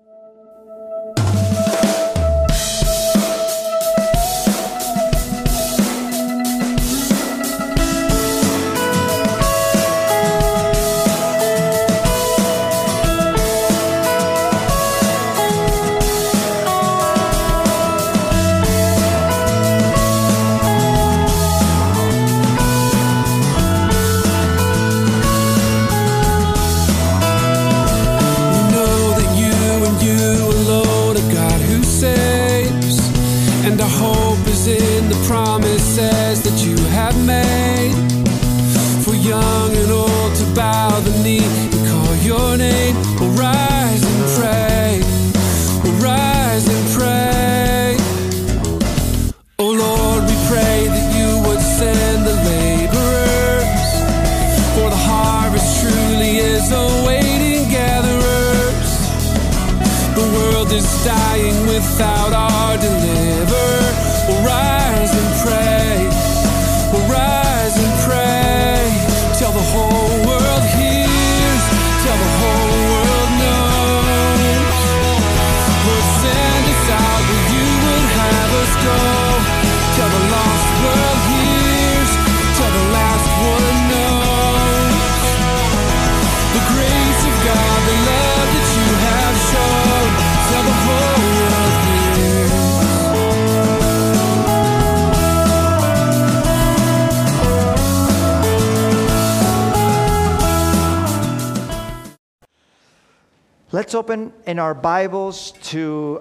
Let's open in our Bibles to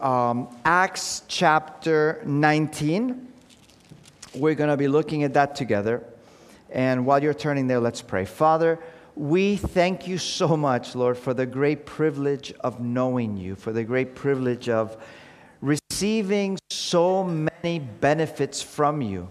Acts chapter 19. We're going to be looking at that together. And while you're turning there, let's pray. Father, we thank you so much, Lord, for the great privilege of knowing you, for the great privilege of receiving so many benefits from you.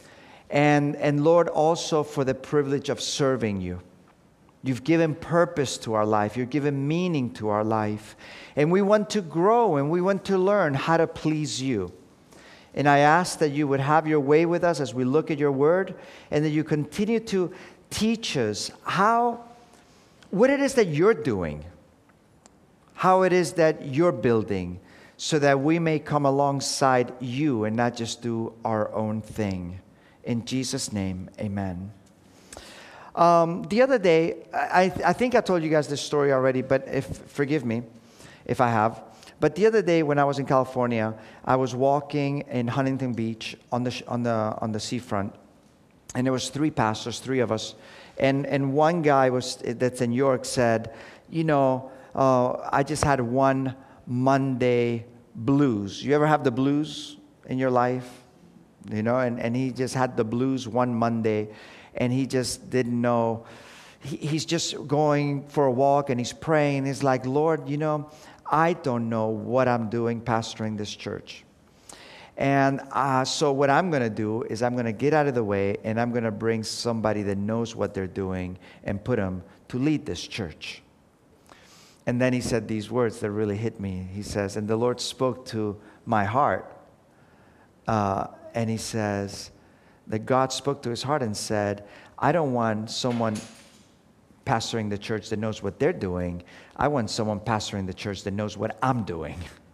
And Lord, also for the privilege of serving you. You've given purpose to our life. You've given meaning to our life. And we want to grow and we want to learn how to please you. And I ask that you would have your way with us as we look at your word, and that you continue to teach us what it is that you're doing, how it is that you're building, so that we may come alongside you and not just do our own thing. In Jesus' name, amen. The other day, I think I told you guys this story already, but forgive me if I have. But the other day when I was in California, I was walking in Huntington Beach on the seafront, and there was three pastors, three of us, and one guy that's in York said, I just had one Monday blues. You ever have the blues in your life? And he just had the blues one Monday. And he just didn't know. He's just going for a walk and he's praying. He's like, Lord, I don't know what I'm doing pastoring this church. And so what I'm going to do is I'm going to get out of the way and I'm going to bring somebody that knows what they're doing and put them to lead this church. And then he said these words that really hit me. He says, and the Lord spoke to my heart. And he says, that God spoke to his heart and said, I don't want someone pastoring the church that knows what they're doing. I want someone pastoring the church that knows what I'm doing.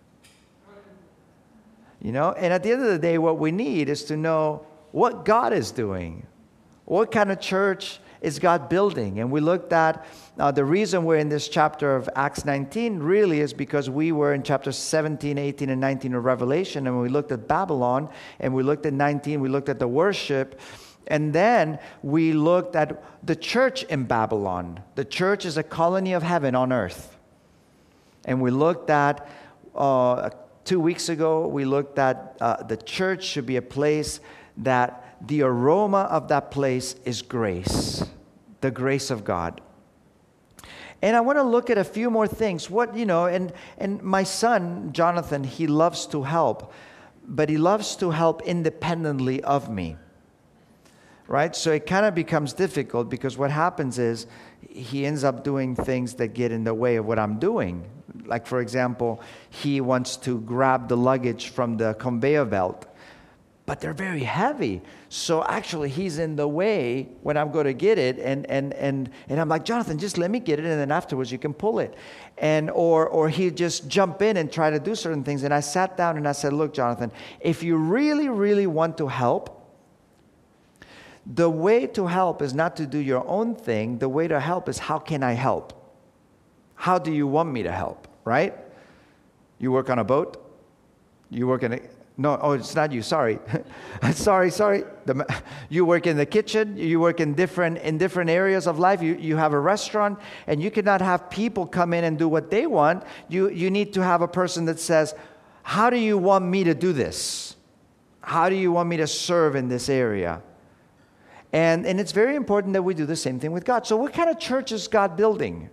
And at the end of the day, what we need is to know what God is doing. What kind of church is God building? And we looked at the reason we're in this chapter of Acts 19 really is because we were in chapters 17, 18, and 19 of Revelation, and we looked at Babylon, and we looked at 19, we looked at the worship, and then we looked at the church in Babylon. The church is a colony of heaven on earth. And we looked at, 2 weeks ago, we looked at the church should be a place that the aroma of that place is grace, the grace of God. And I want to look at a few more things. And my son, Jonathan, he loves to help, but he loves to help independently of me. Right? So it kind of becomes difficult because what happens is he ends up doing things that get in the way of what I'm doing. Like, for example, he wants to grab the luggage from the conveyor belt. but they're very heavy. So actually, he's in the way when I'm going to get it. And I'm like, Jonathan, just let me get it, and then afterwards you can pull it. Or he'd just jump in and try to do certain things. And I sat down and I said, look, Jonathan, if you really, really want to help, the way to help is not to do your own thing. The way to help is, how can I help? How do you want me to help, right? You work on a boat? You work in a... No, oh, it's not you, sorry. sorry. You work in the kitchen, you work in different areas of life. You have a restaurant, and you cannot have people come in and do what they want. You need to have a person that says, how do you want me to do this? How do you want me to serve in this area? And it's very important that we do the same thing with God. So what kind of church is God building?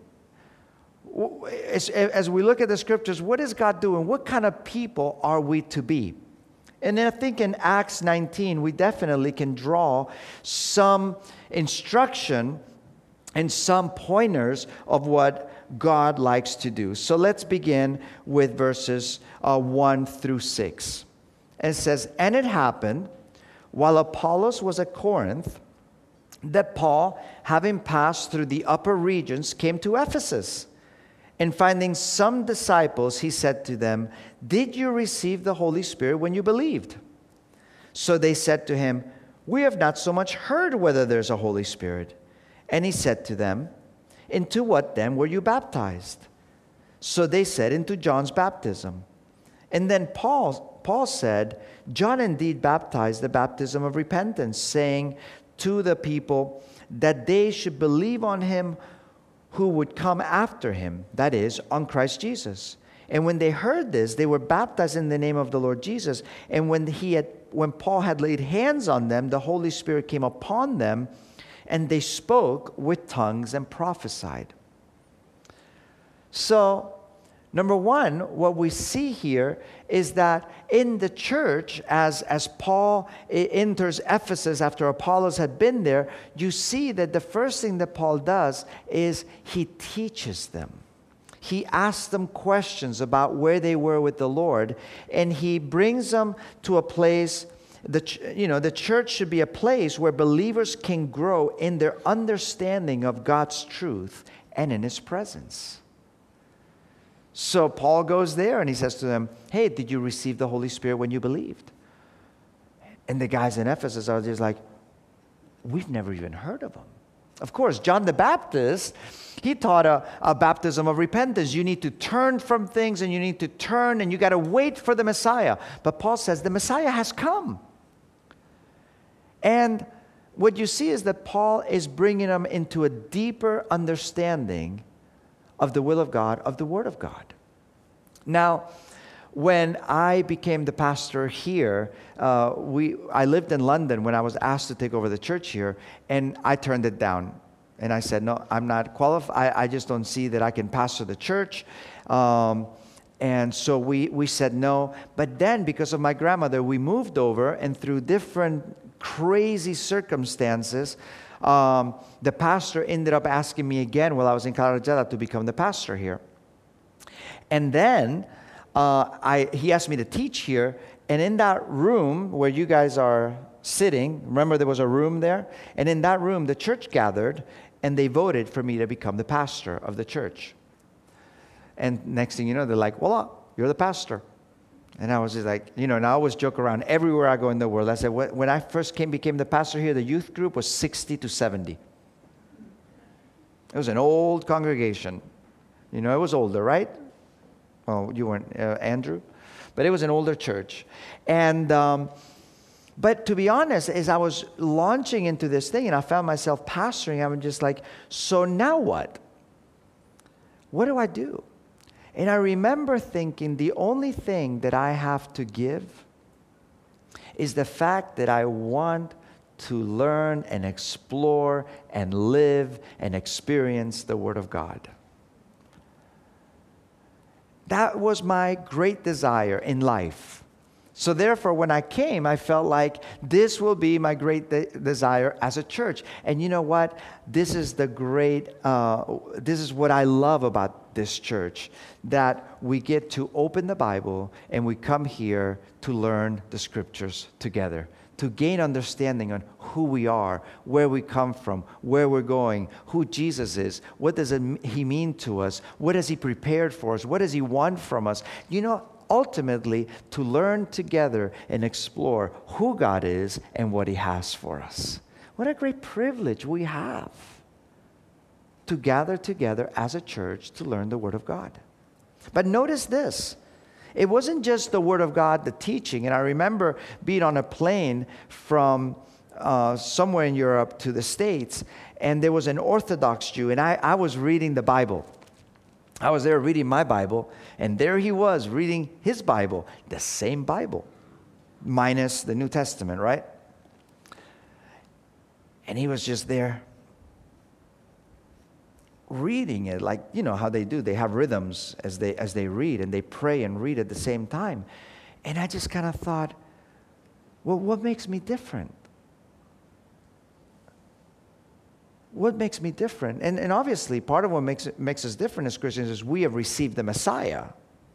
As we look at the scriptures, what is God doing? What kind of people are we to be? And then I think in Acts 19, we definitely can draw some instruction and some pointers of what God likes to do. So let's begin with verses 1 through 6. And it says, and it happened, while Apollos was at Corinth, that Paul, having passed through the upper regions, came to Ephesus. And finding some disciples, he said to them, did you receive the Holy Spirit when you believed? So they said to him, we have not so much heard whether there's a Holy Spirit. And he said to them, into what then were you baptized? So they said, into John's baptism. And then Paul said, John indeed baptized the baptism of repentance, saying to the people that they should believe on him who would come after him, that is, on Christ Jesus. And when they heard this, they were baptized in the name of the Lord Jesus. And when Paul had laid hands on them, the Holy Spirit came upon them, and they spoke with tongues and prophesied. So, number one, what we see here is that in the church, as Paul enters Ephesus after Apollos had been there, you see that the first thing that Paul does is he teaches them. He asks them questions about where they were with the Lord, and he brings them to a place. The church should be a place where believers can grow in their understanding of God's truth and in his presence. So Paul goes there and he says to them, hey, did you receive the Holy Spirit when you believed? And the guys in Ephesus are just like, we've never even heard of him. Of course, John the Baptist, he taught a baptism of repentance. You need to turn from things, and you need to turn, and you got to wait for the Messiah. But Paul says the Messiah has come. And what you see is that Paul is bringing them into a deeper understanding of the will of God, of the Word of God. Now, when I became the pastor here, I lived in London when I was asked to take over the church here, and I turned it down. And I said, no, I'm not qualified. I just don't see that I can pastor the church. And so we said no. But then, because of my grandmother, we moved over, and through different crazy circumstances, the pastor ended up asking me again while I was in Carajada to become the pastor here. And then he asked me to teach here. And in that room where you guys are sitting, remember there was a room there? And in that room, the church gathered, and they voted for me to become the pastor of the church. And next thing you know, they're like, voila, you're the pastor. And I was just like, and I always joke around everywhere I go in the world. I said, when I first became the pastor here, the youth group was 60 to 70. It was an old congregation. It was older, right? Oh, you weren't, Andrew? But it was an older church. And, but to be honest, as I was launching into this thing and I found myself pastoring, I was just like, so now what? What do I do? And I remember thinking the only thing that I have to give is the fact that I want to learn and explore and live and experience the Word of God. That was my great desire in life. So therefore, when I came, I felt like this will be my great desire as a church. And you know what? This is what I love about this church, that we get to open the Bible and we come here to learn the scriptures together, to gain understanding on who we are, where we come from, where we're going, who Jesus is, what does he mean to us, what has he prepared for us, what does he want from us. Ultimately, to learn together and explore who God is and what he has for us. What a great privilege we have to gather together as a church to learn the Word of God. But notice this. It wasn't just the Word of God, the teaching. And I remember being on a plane from somewhere in Europe to the States, and there was an Orthodox Jew, and I was reading the Bible. I was there reading my Bible, and there he was reading his Bible, the same Bible, minus the New Testament, right? And he was just there reading it, like, how they do. They have rhythms as they read, and they pray and read at the same time. And I just kind of thought, well, what makes me different? What makes me different? And obviously, part of what makes us different as Christians is we have received the Messiah.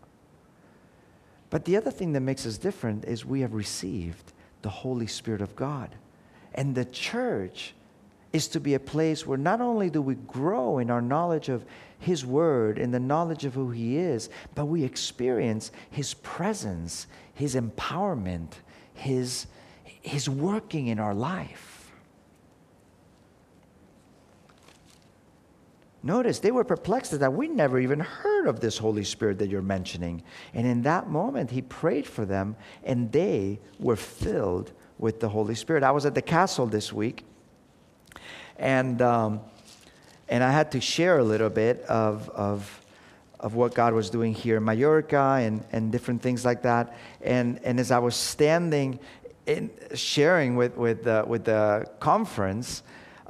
But the other thing that makes us different is we have received the Holy Spirit of God. And the church is to be a place where not only do we grow in our knowledge of His Word and the knowledge of who He is, but we experience His presence, His empowerment, His working in our life. Notice, they were perplexed that we never even heard of this Holy Spirit that you're mentioning. And in that moment, he prayed for them, and they were filled with the Holy Spirit. I was at the castle this week, and I had to share a little bit of what God was doing here in Mallorca and different things like that. And as I was standing and sharing with the conference,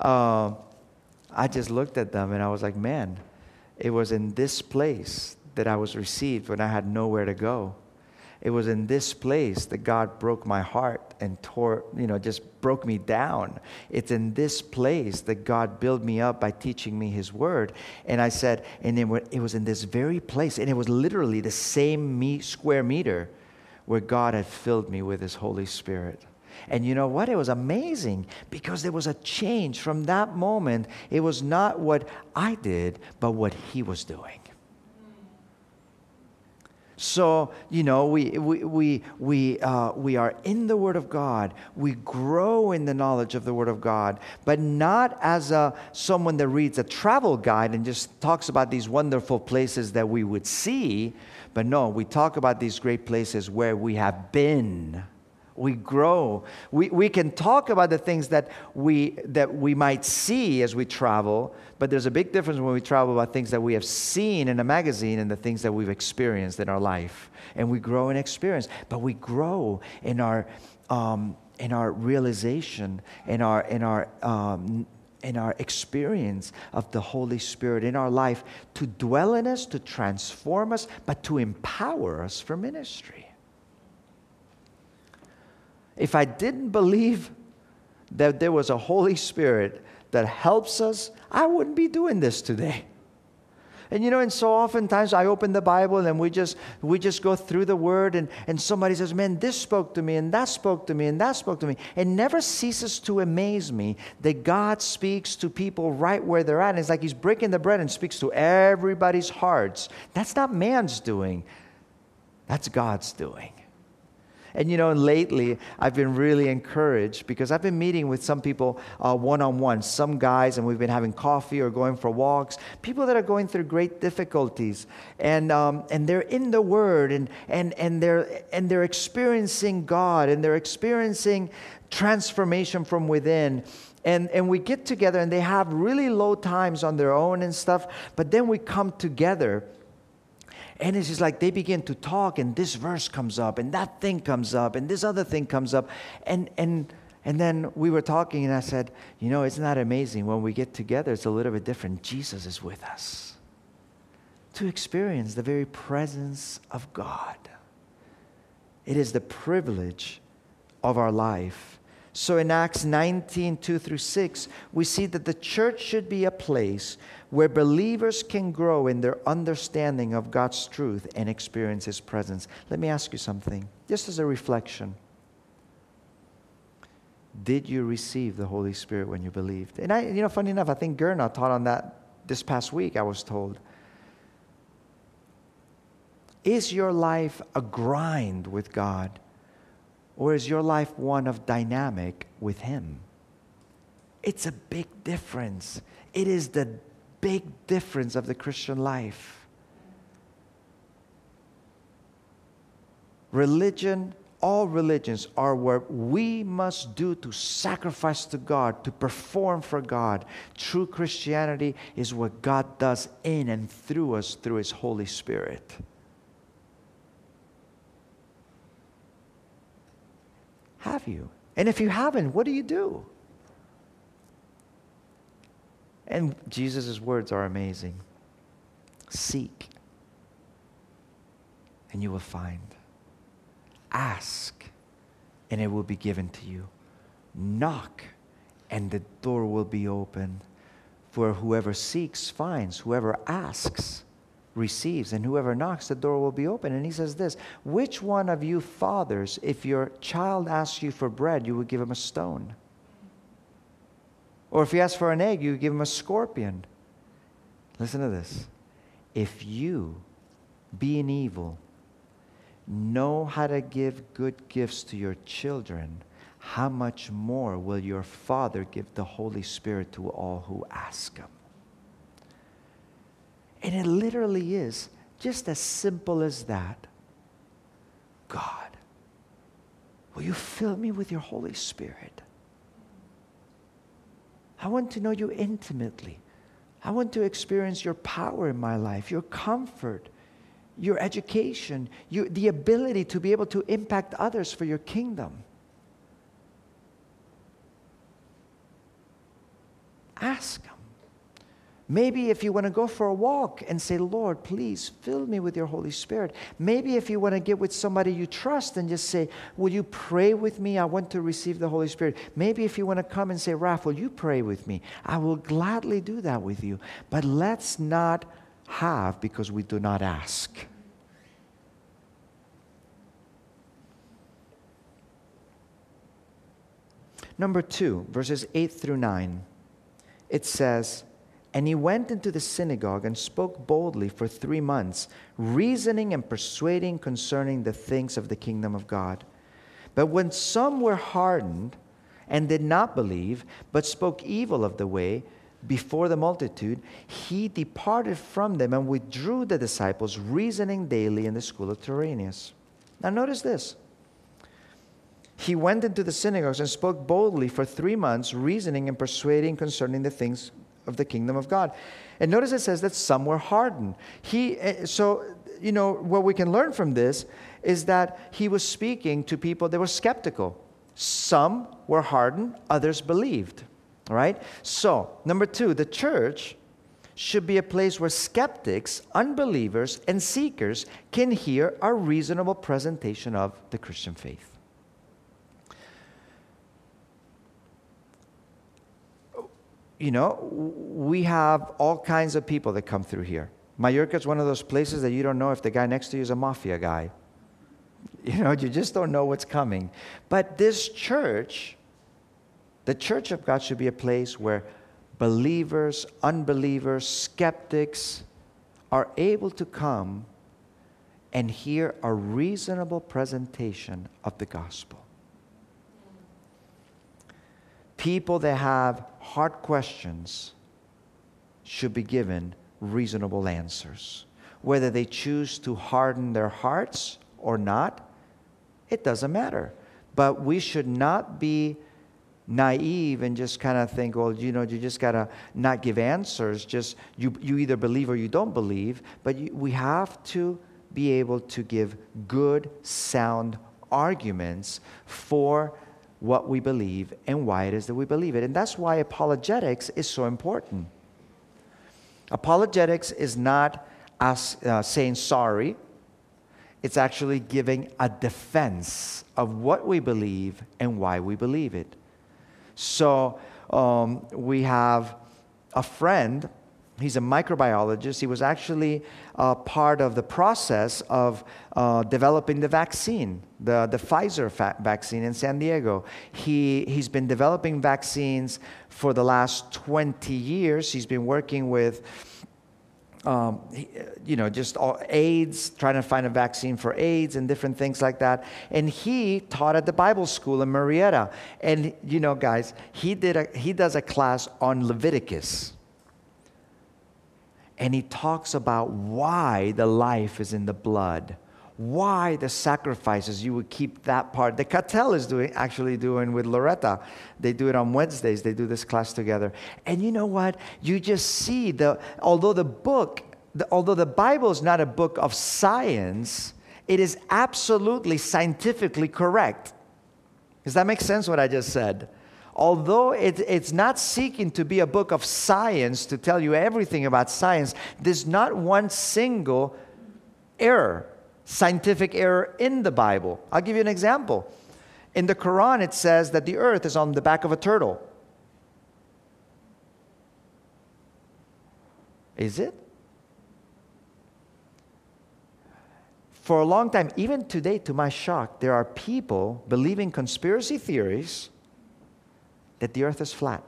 I just looked at them and I was like, man, it was in this place that I was received when I had nowhere to go. It was in this place that God broke my heart and just broke me down. It's in this place that God built me up by teaching me His Word. And I said, and it was in this very place, and it was literally the same square meter where God had filled me with His Holy Spirit. And you know what? It was amazing because there was a change from that moment. It was not what I did, but what He was doing. So, we are in the Word of God. We grow in the knowledge of the Word of God, but not as someone that reads a travel guide and just talks about these wonderful places that we would see. But no, we talk about these great places where we have been. We grow. We can talk about the things that we might see as we travel, but there's a big difference when we travel about things that we have seen in a magazine and the things that we've experienced in our life. And we grow in experience, but we grow in our realization, in our experience of the Holy Spirit in our life to dwell in us, to transform us, but to empower us for ministry. If I didn't believe that there was a Holy Spirit that helps us, I wouldn't be doing this today. And so oftentimes I open the Bible and we just go through the Word and somebody says, man, this spoke to me and that spoke to me and that spoke to me. It never ceases to amaze me that God speaks to people right where they're at. And it's like He's breaking the bread and speaks to everybody's hearts. That's not man's doing. That's God's doing. And lately I've been really encouraged because I've been meeting with some people one-on-one, some guys, and we've been having coffee or going for walks, people that are going through great difficulties, and they're in the Word, and they're experiencing God, and they're experiencing transformation from within. And we get together, and they have really low times on their own and stuff, but then we come together. And it's just like they begin to talk, and this verse comes up, and that thing comes up, and this other thing comes up. And then we were talking, and I said, isn't that amazing? When we get together, it's a little bit different. Jesus is with us to experience the very presence of God. It is the privilege of our life. So in Acts 19, 2 through 6, we see that the church should be a place where believers can grow in their understanding of God's truth and experience His presence. Let me ask you something, just as a reflection. Did you receive the Holy Spirit when you believed? And funny enough, I think Gurna taught on that this past week, I was told. Is your life a grind with God? Or is your life one of dynamic with Him? It's a big difference. It is the big difference of the Christian life. Religion, all religions are where we must do to sacrifice to God, to perform for God. True Christianity is what God does in and through us through His Holy Spirit. Have you? And if you haven't, what do you do? And Jesus' words are amazing. Seek, and you will find. Ask, and it will be given to you. Knock, and the door will be opened. For whoever seeks finds, whoever asks receives, and whoever knocks, the door will be open. And He says this, which one of you fathers, if your child asks you for bread, you would give him a stone? Or if he asks for an egg, you would give him a scorpion? Listen to this. If you, being evil, know how to give good gifts to your children, how much more will your Father give the Holy Spirit to all who ask Him? And it literally is just as simple as that. God, will you fill me with your Holy Spirit? I want to know you intimately. I want to experience your power in my life, your comfort, your education, the ability to be able to impact others for your kingdom. Ask Him. Maybe if you want to go for a walk and say, Lord, please fill me with your Holy Spirit. Maybe if you want to get with somebody you trust and just say, will you pray with me? I want to receive the Holy Spirit. Maybe if you want to come and say, Raph, will you pray with me? I will gladly do that with you. But let's not have because we do not ask. Number 2, verses 8 through 9. It says, and he went into the synagogue and spoke boldly for 3 months, reasoning and persuading concerning the things of the kingdom of God. But when some were hardened and did not believe, but spoke evil of the way before the multitude, he departed from them and withdrew the disciples, reasoning daily in the school of Tyrannus. Now notice this. He went into the synagogues and spoke boldly for 3 months, reasoning and persuading concerning the things of the kingdom of God. And notice it says that some were hardened. What we can learn from this is that he was speaking to people that were skeptical. Some were hardened, others believed. All right? So, number 2, the church should be a place where skeptics, unbelievers, and seekers can hear a reasonable presentation of the Christian faith. We have all kinds of people that come through here. Mallorca is one of those places that you don't know if the guy next to you is a mafia guy. You just don't know what's coming. But this church, the church of God, should be a place where believers, unbelievers, skeptics are able to come and hear a reasonable presentation of the gospel. People that have hard questions should be given reasonable answers. Whether they choose to harden their hearts or not, it doesn't matter. But we should not be naive and just kind of think, well, you just got to not give answers. Just you either believe or you don't believe. But we have to be able to give good, sound arguments for what we believe and why it is that we believe it. And that's why apologetics is so important. Apologetics is not us saying sorry. It's actually giving a defense of what we believe and why we believe it. So we have a friend. He's a microbiologist. He was actually part of the process of developing the vaccine, the Pfizer vaccine in San Diego. He's been developing vaccines for the last 20 years. He's been working with just all AIDS, trying to find a vaccine for AIDS and different things like that. And he taught at the Bible school in Marietta. And, guys, he does a class on Leviticus. And he talks about why the life is in the blood, why the sacrifices, you would keep that part. The Cattell is actually doing with Loretta. They do it on Wednesdays. They do this class together. And you know what? You just see, although the Bible is not a book of science, it is absolutely scientifically correct. Does that make sense what I just said? Although it's not seeking to be a book of science to tell you everything about science, there's not one single scientific error in the Bible. I'll give you an example. In the Quran, it says that the earth is on the back of a turtle. Is it? For a long time, even today, to my shock, there are people believing conspiracy theories that the earth is flat.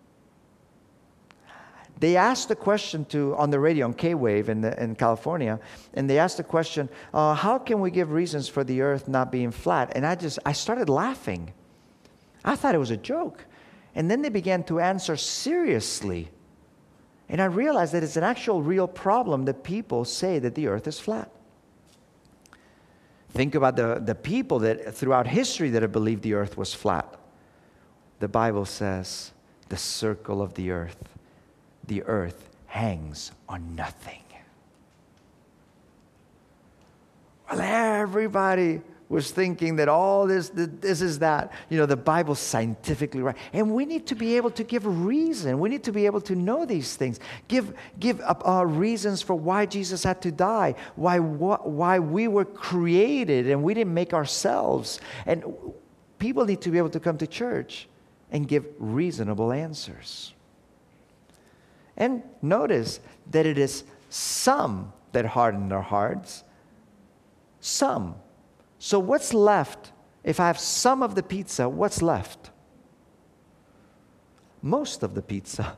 They asked the question on the radio, on K-Wave in California, and they asked the question, how can we give reasons for the earth not being flat? And I started laughing. I thought it was a joke. And then they began to answer seriously. And I realized that it's an actual real problem that people say that the earth is flat. Think about the people that throughout history that have believed the earth was flat. The Bible says the circle of the earth hangs on nothing. Well, everybody was thinking that all this is that. The Bible's scientifically right. And we need to be able to give a reason. We need to be able to know these things. Give reasons for why Jesus had to die, why we were created and we didn't make ourselves. And people need to be able to come to church and give reasonable answers. And notice that it is some that harden their hearts. Some. So what's left? If I have some of the pizza, what's left? Most of the pizza.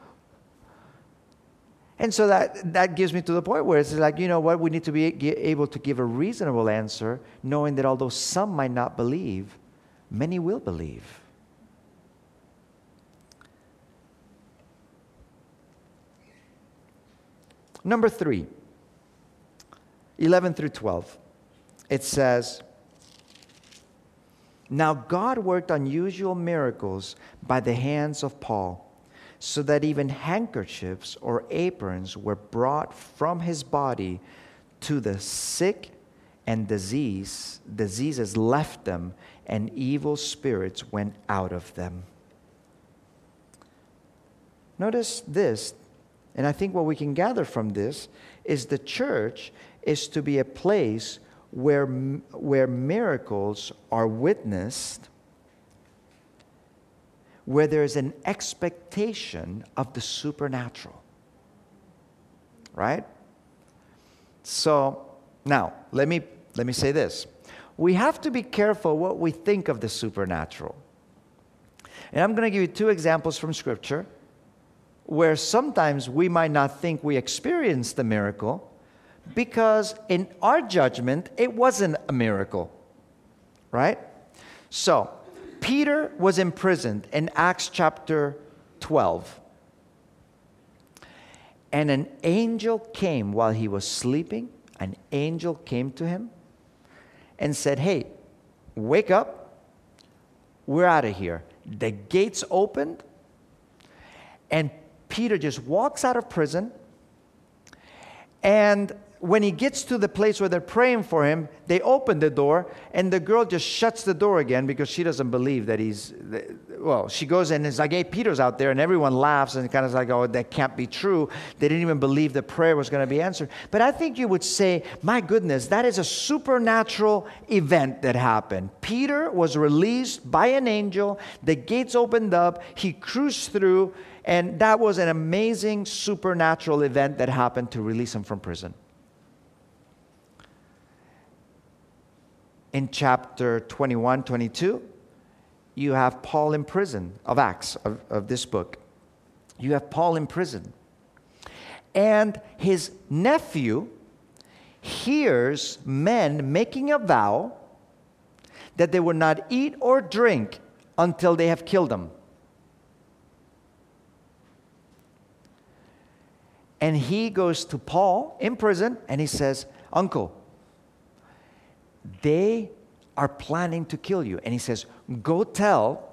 And so that gives me to the point where it's like, you know what? We need to be able to give a reasonable answer, knowing that although some might not believe, many will believe. Number 3, 11 through 12. It says, "Now God worked unusual miracles by the hands of Paul, so that even handkerchiefs or aprons were brought from his body to the sick, and diseases left them, and evil spirits went out of them." Notice this. And I think what we can gather from this is the church is to be a place where miracles are witnessed, where there's an expectation of the supernatural. Right? So, now, let me say this. We have to be careful what we think of the supernatural. And I'm going to give you 2 examples from Scripture where sometimes we might not think we experienced the miracle because in our judgment, it wasn't a miracle, right? So, Peter was imprisoned in Acts chapter 12. And an angel came while he was sleeping. An angel came to him and said, "Hey, wake up. We're out of here." The gates opened, and Peter just walks out of prison, and when he gets to the place where they're praying for him, they open the door, and the girl just shuts the door again because she doesn't believe that she goes in and it's like, hey, Peter's out there, and everyone laughs and kind of like, oh, that can't be true. They didn't even believe the prayer was going to be answered. But I think you would say, my goodness, that is a supernatural event that happened. Peter was released by an angel. The gates opened up. He cruised through, and that was an amazing supernatural event that happened to release him from prison. In chapter 21, 22, you have Paul in prison, of Acts, of this book. You have Paul in prison. And his nephew hears men making a vow that they would not eat or drink until they have killed him. And he goes to Paul in prison and he says, Uncle, they are planning to kill you. And he says, go tell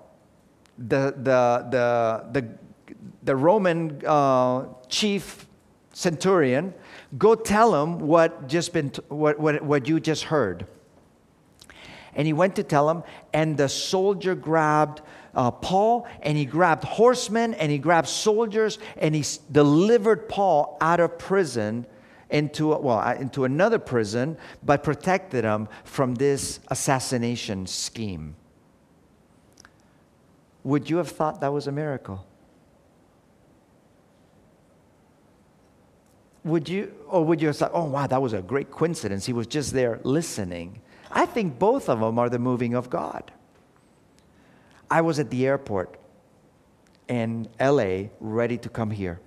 the Roman chief centurion, go tell him what you just heard. And he went to tell him, and the soldier grabbed Paul, and he grabbed horsemen, and he grabbed soldiers, and he delivered Paul out of prison into another prison, but protected him from this assassination scheme. Would you have thought that was a miracle? Would you have thought, oh wow, that was a great coincidence. He was just there listening. I think both of them are the moving of God. I was at the airport in LA ready to come here.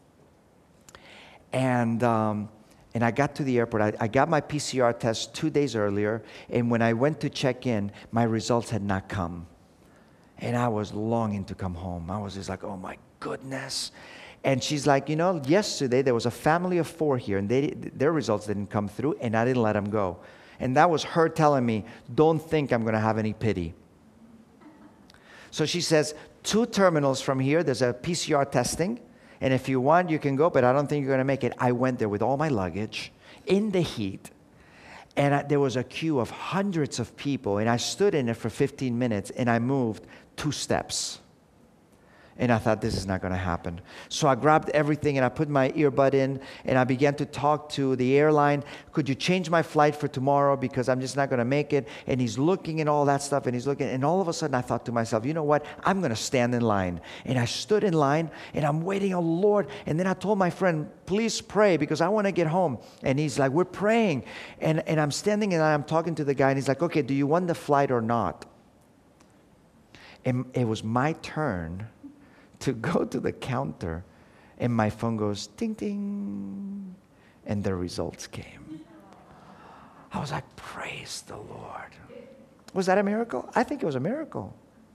And I got to the airport. I got my PCR test 2 days earlier, and when I went to check in, my results had not come. And I was longing to come home. I was just like, oh my goodness. And she's like, yesterday there was a family of 4 here, and their results didn't come through, and I didn't let them go. And that was her telling me, don't think I'm going to have any pity. So she says, 2 terminals from here, there's a PCR testing. And if you want, you can go, but I don't think you're going to make it. I went there with all my luggage in the heat. And there was a queue of hundreds of people. And I stood in it for 15 minutes, and I moved 2 steps. And I thought, this is not going to happen. So I grabbed everything, and I put my earbud in, and I began to talk to the airline. Could you change my flight for tomorrow because I'm just not going to make it? And he's looking and all that stuff, and he's looking. And all of a sudden, I thought to myself, you know what? I'm going to stand in line. And I stood in line, and I'm waiting, oh, Lord. And then I told my friend, please pray because I want to get home. And he's like, we're praying. And I'm standing in line, I'm talking to the guy, and he's like, okay, do you want the flight or not? And it was my turn to go to the counter, and my phone goes ding ding, and the results came. I was like, praise the Lord. Was that a miracle? I think it was a miracle.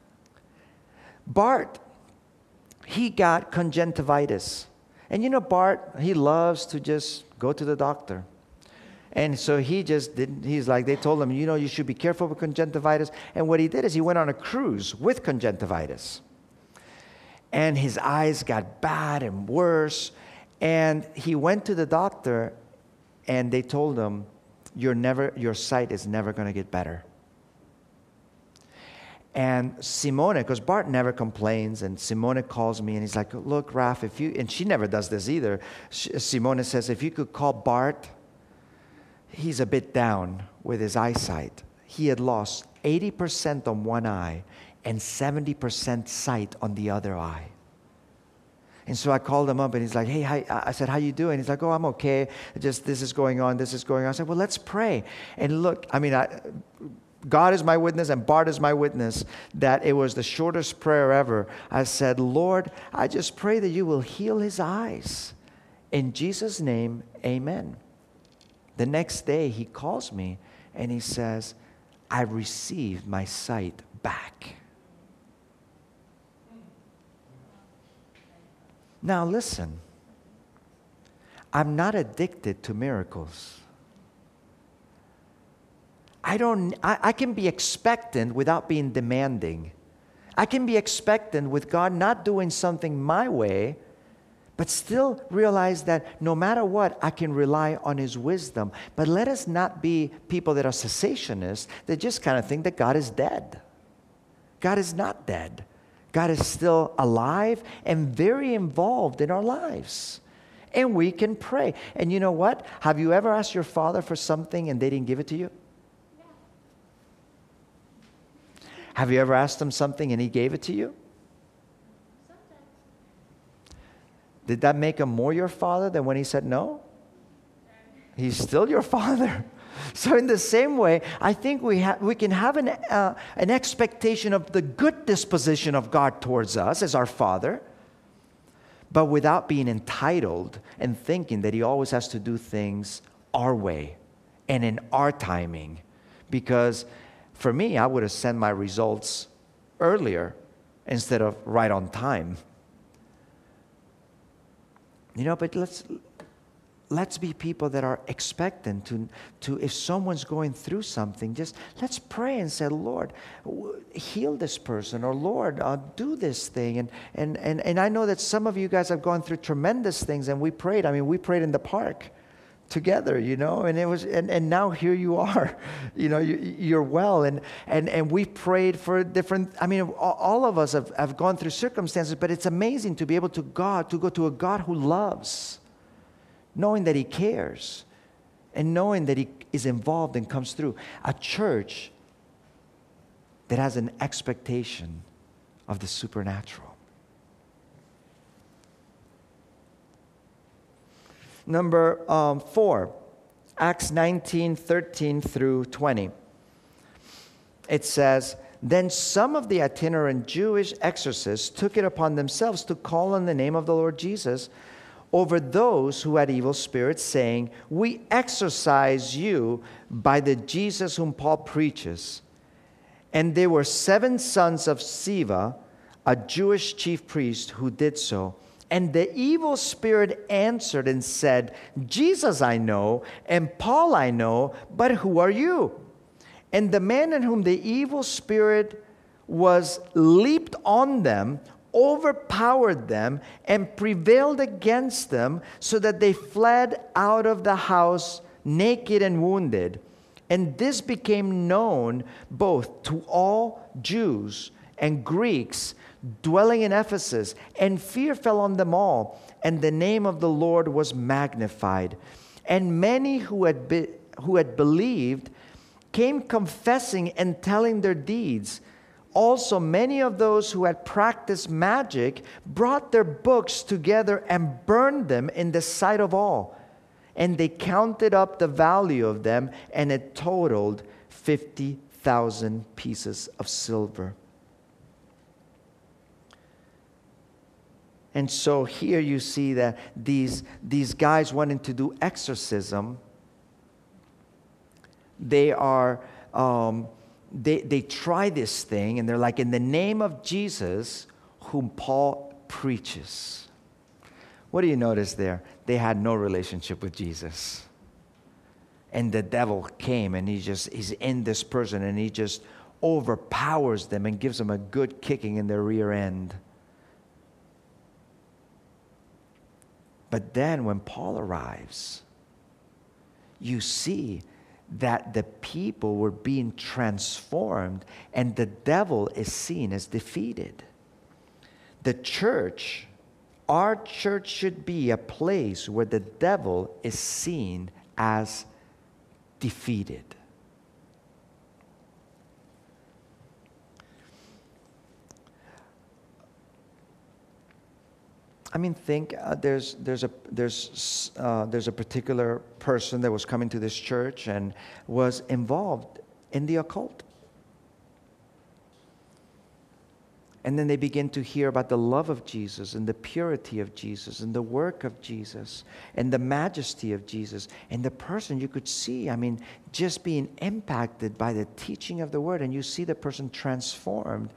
Bart, he got conjunctivitis. And Bart, he loves to just go to the doctor. And so he just didn't, he's like, they told him, you should be careful with conjunctivitis. And what he did is he went on a cruise with conjunctivitis. And his eyes got bad and worse. And he went to the doctor, and they told him, your sight is never going to get better. And Simone, because Bart never complains, and Simone calls me, and he's like, look, Raph, and she never does this either. Simone says, if you could call Bart, he's a bit down with his eyesight. He had lost 80% on one eye and 70% sight on the other eye. And so I called him up, and he's like, hey, hi. I said, how you doing? He's like, oh, I'm okay. Just this is going on, this is going on. I said, well, let's pray. And look, God is my witness, and Bart is my witness, that it was the shortest prayer ever. I said, Lord, I just pray that you will heal his eyes. In Jesus' name, amen. The next day, he calls me, and he says, I received my sight back. Now listen, I'm not addicted to miracles. I can be expectant without being demanding. I can be expectant with God not doing something my way, But still realize that no matter what, I can rely on His wisdom. But let us not be people that are cessationists that just kind of think that God is dead. God is not dead. God is still alive and very involved in our lives. And we can pray. And you know what? Have you ever asked your father for something and they didn't give it to you? Yeah. Have you ever asked him something and he gave it to you? Did that make him more your father than when he said no? He's still your father. So in the same way, I think we can have an expectation of the good disposition of God towards us as our Father, but without being entitled and thinking that He always has to do things our way and in our timing. Because for me, I would have sent my results earlier instead of right on time. But let's be people that are expectant to if someone's going through something, just let's pray and say, Lord, heal this person, or Lord, do this thing. And I know that some of you guys have gone through tremendous things, and we prayed. I mean, we prayed in the park together, and it was, and now here you are, you're well, and we prayed for different, all of us have gone through circumstances, but it's amazing to be able to go to a God who loves, knowing that He cares, and knowing that He is involved and comes through. A church that has an expectation of the supernatural. Number 4, Acts 19:13 through 20. It says, "Then some of the itinerant Jewish exorcists took it upon themselves to call on the name of the Lord Jesus over those who had evil spirits, saying, 'We exorcise you by the Jesus whom Paul preaches.' And there were 7 sons of Sceva, a Jewish chief priest, who did so. And the evil spirit answered and said, 'Jesus I know, and Paul I know, but who are you?' And the man in whom the evil spirit was leaped on them, overpowered them, and prevailed against them, so that they fled out of the house naked and wounded. And this became known both to all Jews and Greeks dwelling in Ephesus, and fear fell on them all, and the name of the Lord was magnified. And many who had believed came confessing and telling their deeds. Also, many of those who had practiced magic brought their books together and burned them in the sight of all. And they counted up the value of them, and it totaled 50,000 pieces of silver." And so here you see that these guys wanting to do exorcism, they are they try this thing, and they're like, "In the name of Jesus, whom Paul preaches." What do you notice there? They had no relationship with Jesus. And the devil came, and he's in this person, and he just overpowers them and gives them a good kicking in their rear end. But then when Paul arrives, you see that the people were being transformed, and the devil is seen as defeated. The church, our church, should be a place where the devil is seen as defeated. Think there's a particular person that was coming to this church and was involved in the occult. And then they begin to hear about the love of Jesus and the purity of Jesus and the work of Jesus and the majesty of Jesus. And the person, you could see, just being impacted by the teaching of the word, and you see the person transformed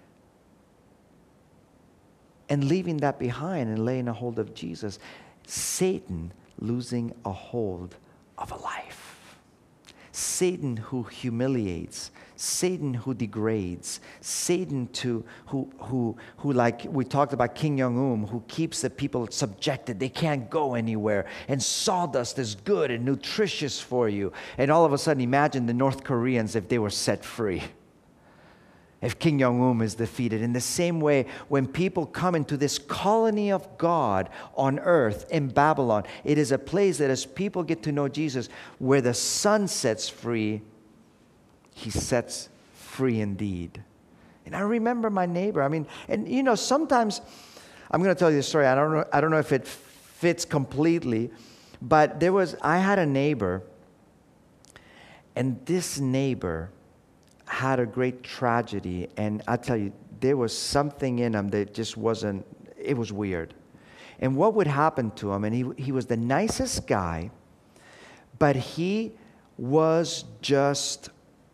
and leaving that behind and laying a hold of Jesus. Satan losing a hold of a life. Satan who humiliates, Satan who degrades, Satan who like we talked about Kim Jong-un, who keeps the people subjected. They can't go anywhere. And sawdust is good and nutritious for you. And all of a sudden, imagine the North Koreans if they were set free. If Kim Jong-un is defeated. In the same way, when people come into this colony of God on earth in Babylon, it is a place that as people get to know Jesus, where the Son sets free, He sets free indeed. And I remember my neighbor. I mean, and you know, sometimes, I'm going to tell you a story. I don't know if it fits completely, but I had a neighbor, and this neighbor had a great tragedy, and I tell you, there was something in him that just wasn't, it was weird. And what would happen to him, and he was the nicest guy, but he was just,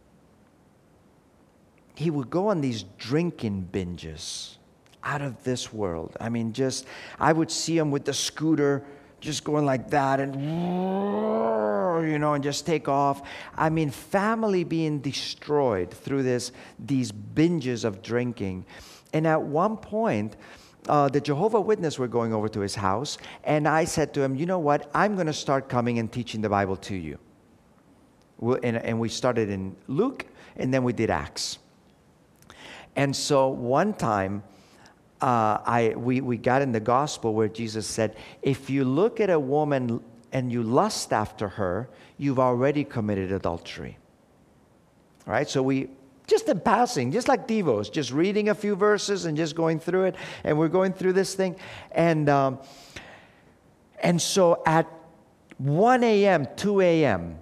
he would go on these drinking binges out of this world. I mean, just, I would see him with the scooter just going like that and, you know, and just take off. I mean, family being destroyed through these binges of drinking. And at one point, the Jehovah's Witnesses were going over to his house, and I said to him, you know what, I'm going to start coming and teaching the Bible to you. And we started in Luke, and then we did Acts. And so one time, we got in the gospel where Jesus said, if you look at a woman and you lust after her, you've already committed adultery. All right? So we, just in passing, just like Devos, just reading a few verses and just going through it, and we're going through this thing. And so at 1 a.m., 2 a.m.,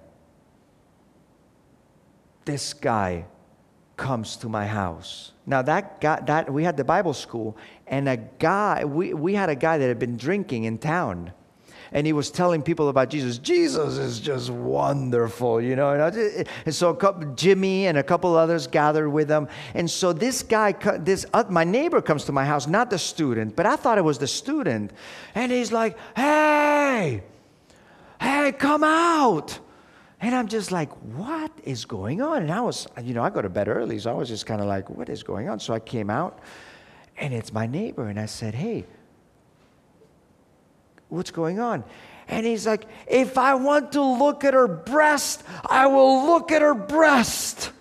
this guy comes to my house. Now that guy, we had the Bible school, and we had a guy that had been drinking in town, and he was telling people about Jesus. Jesus is just wonderful, you know. And so Jimmy and a couple others gathered with him, and so this guy, my neighbor comes to my house, not the student, but I thought it was the student, and he's like, hey, come out. And I'm just like, what is going on? And I was, you know, I go to bed early, so I was just kind of like, what is going on? So I came out, and it's my neighbor, and I said, hey, what's going on? And he's like, if I want to look at her breast, I will look at her breast.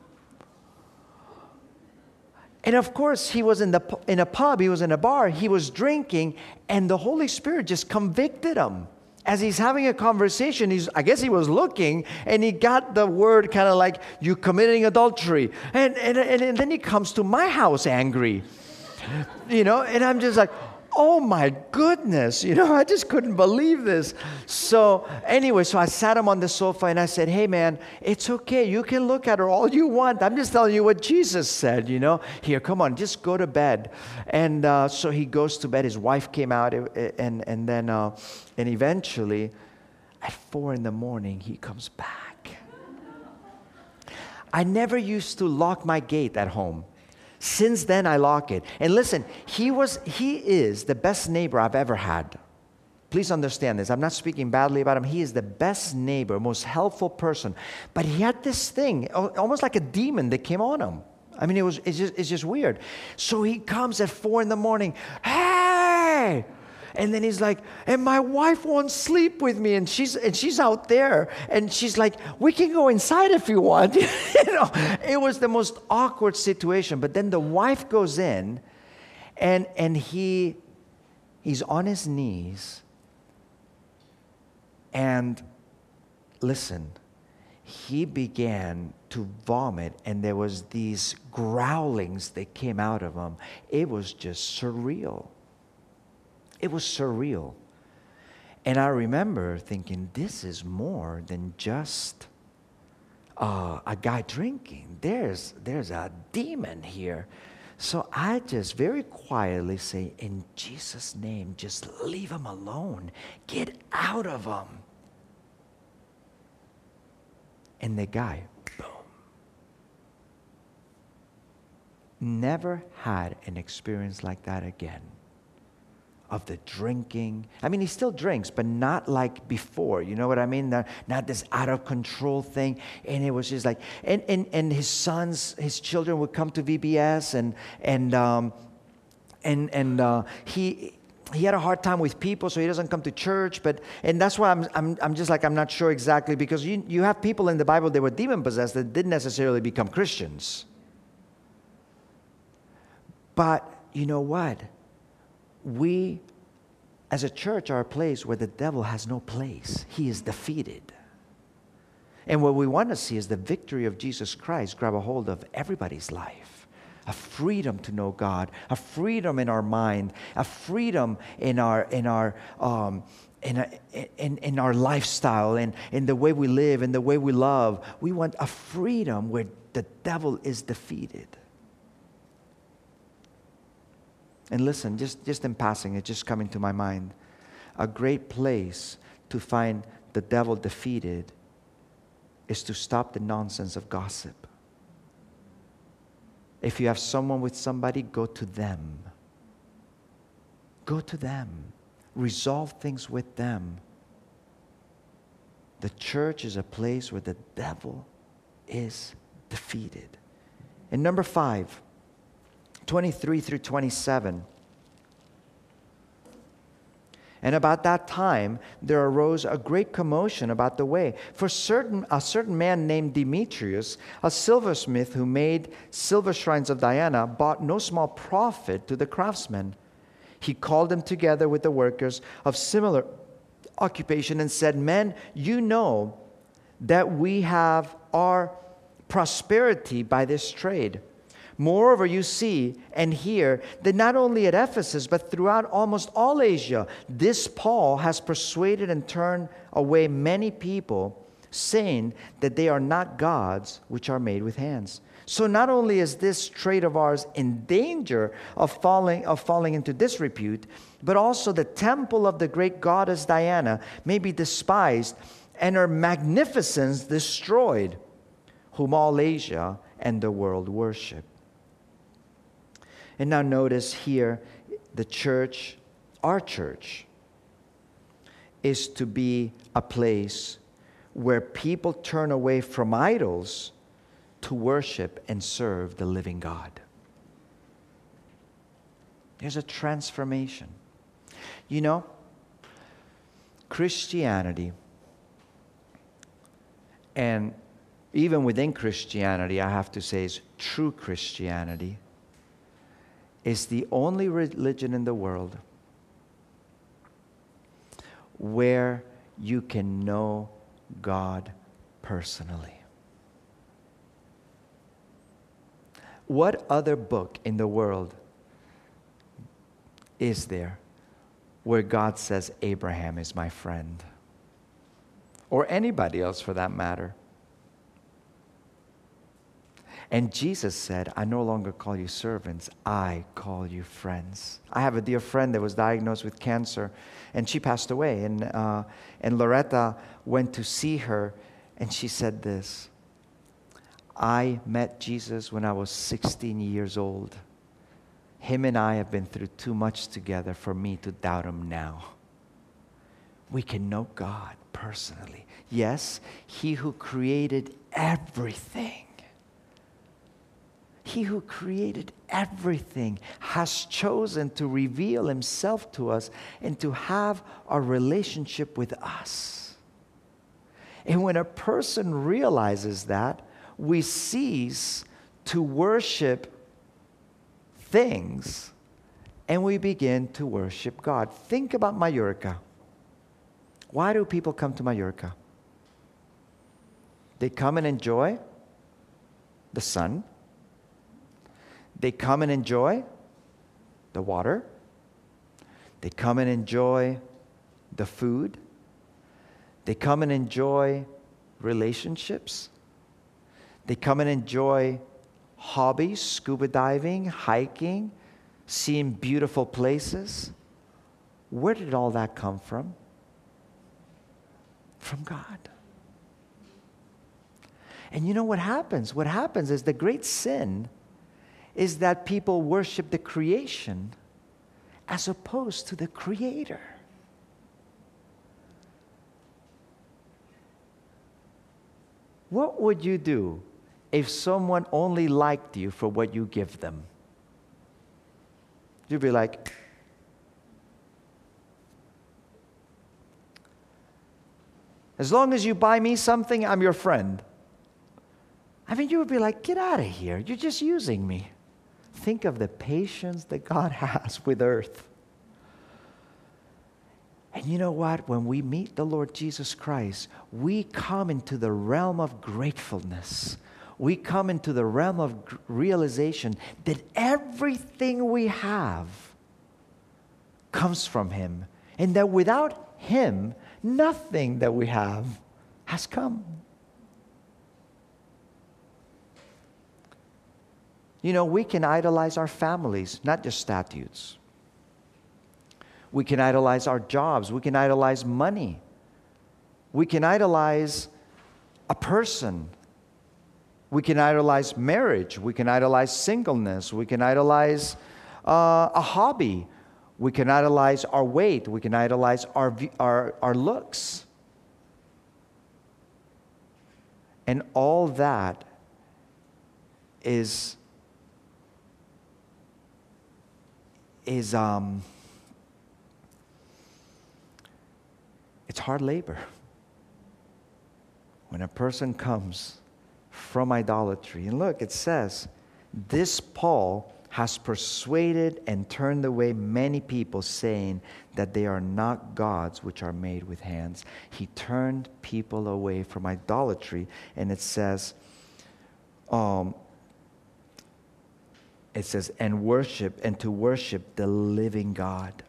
And of course, he was in a pub, he was in a bar, he was drinking, and the Holy Spirit just convicted him. As he's having a conversation, I guess he was looking, and he got the word kind of like, you committing adultery. And then he comes to my house angry. You know, and I'm just like, oh my goodness, you know, I just couldn't believe this. So anyway, so I sat him on the sofa, and I said, hey man, it's okay. You can look at her all you want. I'm just telling you what Jesus said, you know. Here, come on, just go to bed. And so he goes to bed. His wife came out, and then eventually at 4 a.m, he comes back. I never used to lock my gate at home. Since then, I lock it. And listen, he is the best neighbor I've ever had. Please understand this. I'm not speaking badly about him. He is the best neighbor, most helpful person. But he had this thing, almost like a demon that came on him. I mean, it's just weird. So he comes at 4 a.m, hey! And then he's like, and my wife won't sleep with me, and she's out there, and she's like, we can go inside if you want. You know, it was the most awkward situation. But then the wife goes in, and he's on his knees, and listen, he began to vomit, and there was these growlings that came out of him. It was just surreal. It was surreal. And I remember thinking, this is more than just a guy drinking. There's a demon here. So I just very quietly say, in Jesus' name, just leave him alone. Get out of him. And the guy, boom. Never had an experience like that again. of the drinking. I mean, he still drinks, but not like before. You know what I mean? Not this out of control thing. And it was just like, and his children would come to VBS, and he had a hard time with people, so he doesn't come to church. And that's why I'm just like, I'm not sure exactly, because you have people in the Bible that were demon possessed that didn't necessarily become Christians. But you know what? We, as a church, are a place where the devil has no place. He is defeated. And what we want to see is the victory of Jesus Christ grab a hold of everybody's life. A freedom to know God, a freedom in our mind, a freedom in our lifestyle, and in the way we live, and the way we love. We want a freedom where the devil is defeated. And listen, just in passing, it's just coming to my mind. A great place to find the devil defeated is to stop the nonsense of gossip. If you have someone with somebody, go to them. Go to them. Resolve things with them. The church is a place where the devil is defeated. And number 5, 23 through 27. And about that time, there arose a great commotion about the way. For a certain man named Demetrius, a silversmith who made silver shrines of Diana, brought no small profit to the craftsmen. He called them together with the workers of similar occupation and said, "Men, you know that we have our prosperity by this trade. Moreover, you see and hear that not only at Ephesus, but throughout almost all Asia, this Paul has persuaded and turned away many people, saying that they are not gods which are made with hands. So not only is this trade of ours in danger of falling into disrepute, but also the temple of the great goddess Diana may be despised, and her magnificence destroyed, whom all Asia and the world worship." And now notice here, the church, our church, is to be a place where people turn away from idols to worship and serve the living God. There's a transformation. You know, Christianity, and even within Christianity, I have to say, is true Christianity, is the only religion in the world where you can know God personally. What other book in the world is there where God says, "Abraham is my friend"? Or anybody else for that matter. And Jesus said, "I no longer call you servants, I call you friends." I have a dear friend that was diagnosed with cancer, and she passed away. And Loretta went to see her, and she said this: "I met Jesus when I was 16 years old. Him and I have been through too much together for me to doubt him now." We can know God personally. Yes, He who created everything, He who created everything has chosen to reveal Himself to us and to have a relationship with us. And when a person realizes that, we cease to worship things and we begin to worship God. Think about Mallorca. Why do people come to Mallorca? They come and enjoy the sun. They come and enjoy the water. They come and enjoy the food. They come and enjoy relationships. They come and enjoy hobbies, scuba diving, hiking, seeing beautiful places. Where did all that come from? From God. And you know what happens? What happens is the great sin is that people worship the creation as opposed to the Creator. What would you do if someone only liked you for what you give them? You'd be like, as long as you buy me something, I'm your friend. I mean, you would be like, get out of here. You're just using me. Think of the patience that God has with earth. And you know what? When we meet the Lord Jesus Christ, we come into the realm of gratefulness. We come into the realm of realization that everything we have comes from Him. And that without Him, nothing that we have has come. You know, we can idolize our families, not just statutes. We can idolize our jobs. We can idolize money. We can idolize a person. We can idolize marriage. We can idolize singleness. We can idolize a hobby. We can idolize our weight. We can idolize our looks. And all that is it's hard labor. When a person comes from idolatry, and look, it says, this Paul has persuaded and turned away many people, saying that they are not gods which are made with hands. He turned people away from idolatry, and it says, and to worship the living God.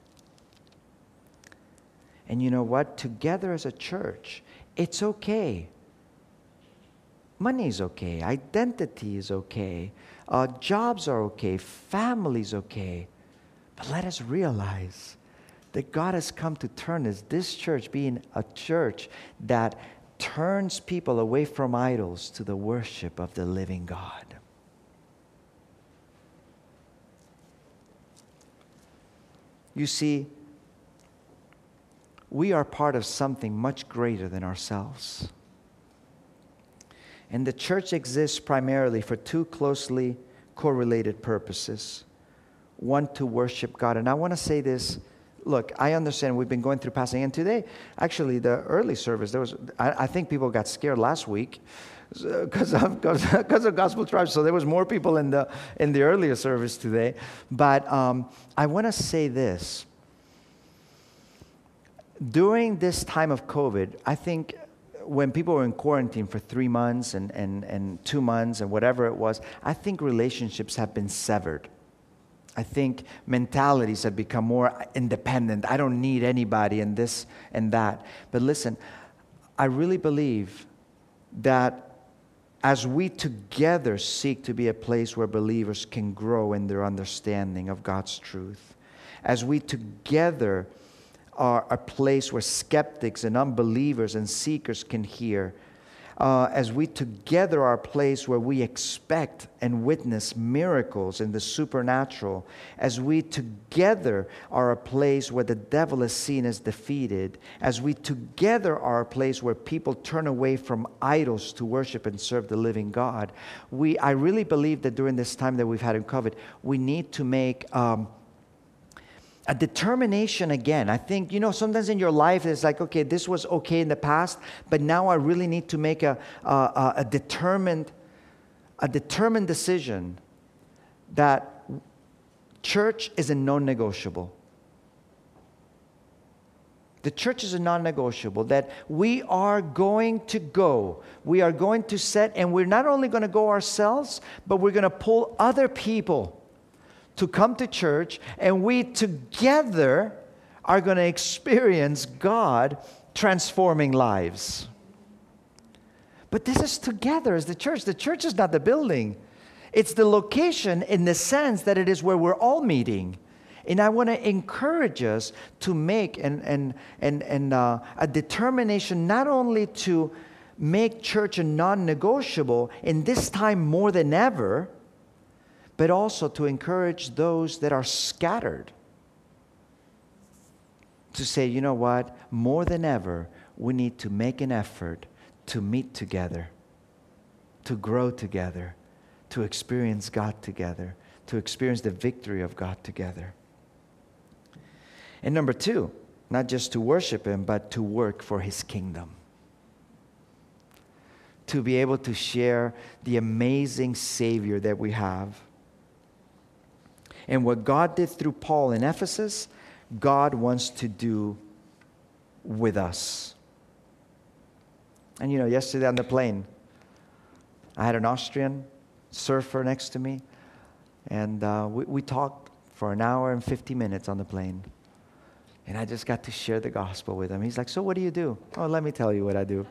And you know what? Together as a church, it's okay. Money is okay. Identity is okay. Jobs are okay. Families okay. But let us realize that God has come to turn this church being a church that turns people away from idols to the worship of the living God. You see, we are part of something much greater than ourselves. And the church exists primarily for two closely correlated purposes. One, to worship God. And I want to say this. Look, I understand we've been going through passing. And today, actually, the early service, I think people got scared last week because of Gospel Tribe. So there was more people in the earlier service today. But I want to say this. During this time of COVID, I think when people were in quarantine for 3 months and 2 months and whatever it was, I think relationships have been severed. I think mentalities have become more independent. I don't need anybody and this and that. But listen, I really believe that as we together seek to be a place where believers can grow in their understanding of God's truth, as we together are a place where skeptics and unbelievers and seekers can hear, as we together are a place where we expect and witness miracles in the supernatural, as we together are a place where the devil is seen as defeated, as we together are a place where people turn away from idols to worship and serve the living God, I really believe that during this time that we've had in COVID, we need to make a determination again. I think, sometimes in your life it's like, okay, this was okay in the past, but now I really need to make a determined decision that church is a non-negotiable. The church is a non-negotiable, that we are going to go. We are going to set, and we're not only going to go ourselves, but we're going to pull other people to come to church, and we together are going to experience God transforming lives. But this is together as the church. The church is not the building. It's the location in the sense that it is where we're all meeting. And I want to encourage us to make a determination not only to make church a non-negotiable in this time more than ever, but also to encourage those that are scattered to say, you know what, more than ever, we need to make an effort to meet together, to grow together, to experience God together, to experience the victory of God together. And number two, not just to worship Him, but to work for His kingdom. To be able to share the amazing Savior that we have. And what God did through Paul in Ephesus, God wants to do with us. And you know, yesterday on the plane, I had an Austrian surfer next to me, and we talked for an hour and 50 minutes on the plane. And I just got to share the gospel with him. He's like, so what do you do? Oh, let me tell you what I do.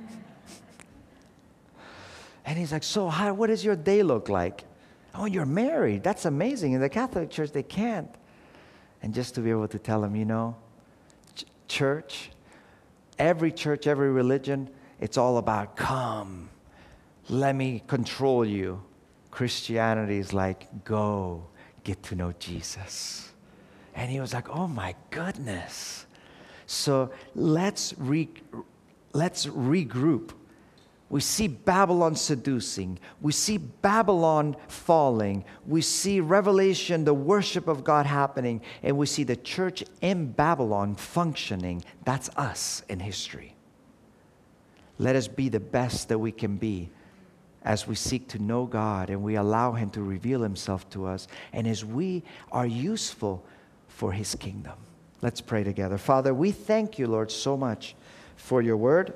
And he's like, so what does your day look like? Oh, you're married. That's amazing. In the Catholic Church, they can't. And just to be able to tell him, you know, church, every religion, it's all about come, let me control you. Christianity is like, go, get to know Jesus. And he was like, oh my goodness. So let's regroup. We see Babylon seducing. We see Babylon falling. We see Revelation, the worship of God happening. And we see the church in Babylon functioning. That's us in history. Let us be the best that we can be as we seek to know God and we allow Him to reveal Himself to us. And as we are useful for His kingdom. Let's pray together. Father, we thank you, Lord, so much for your word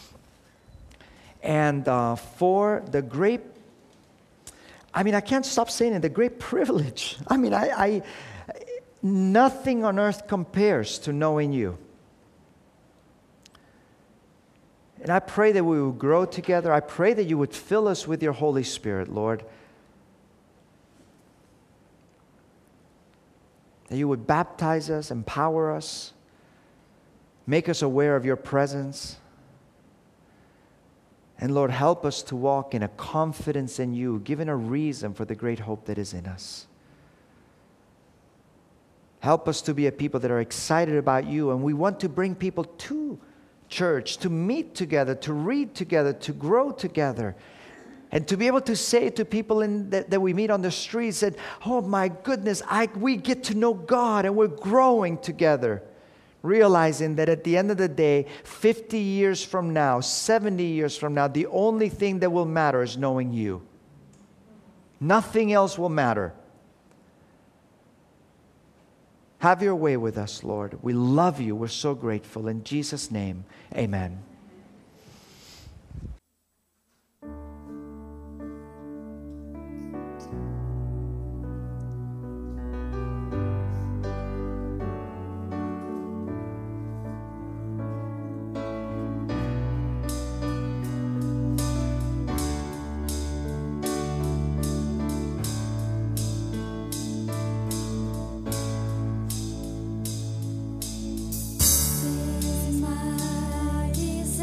and for the great, I can't stop saying it, the great privilege. Nothing on earth compares to knowing you. And I pray that we will grow together. I pray that you would fill us with your Holy Spirit, Lord. That you would baptize us, empower us, make us aware of your presence. And Lord, help us to walk in a confidence in you, given a reason for the great hope that is in us. Help us to be a people that are excited about you, and we want to bring people to church, to meet together, to read together, to grow together. And to be able to say to people that we meet on the streets that, oh my goodness, we get to know God and we're growing together. Realizing that at the end of the day, 50 years from now, 70 years from now, the only thing that will matter is knowing you. Nothing else will matter. Have your way with us, Lord. We love you. We're so grateful. In Jesus' name, amen. My desire.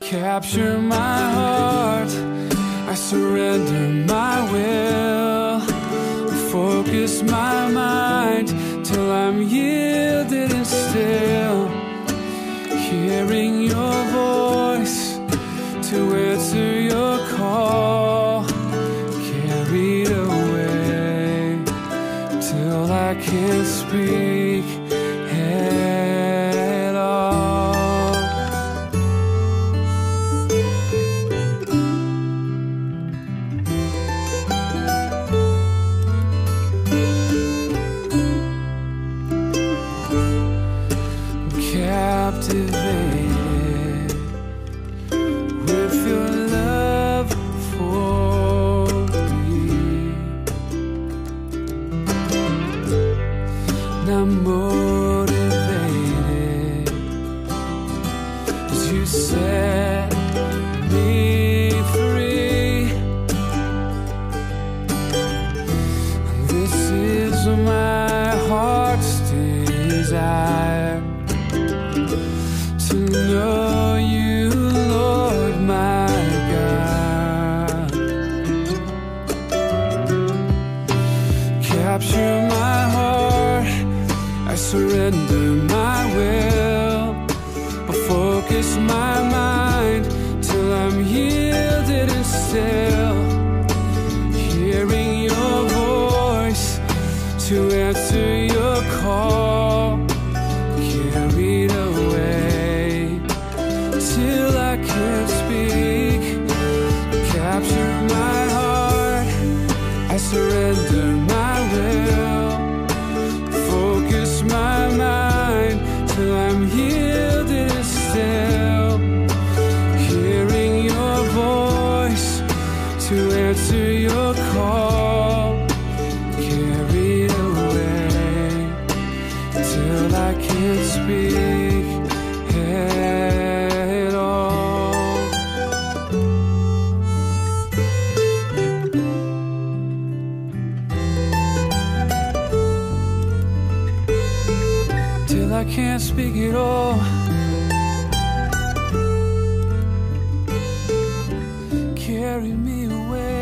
Capture my heart, I surrender my will. Focus my mind till I'm yielded and still. Hearing your voice to answer your call. Carried away till I can't speak at all. Captivated with your love for me. And I'm motivated as you set me free. And this is my heart's desire, to know you, Lord my God. Capture my heart, I surrender my will. But focus my mind till I'm yielded and still. Hearing your voice to answer your call. Carried away till I can't speak. Capture my heart, I surrender my will. Focus my mind till I'm yielded and still. Hearing your voice to answer your call. Carried away till I can't speak at all. Till I can't speak at all. Carry me away.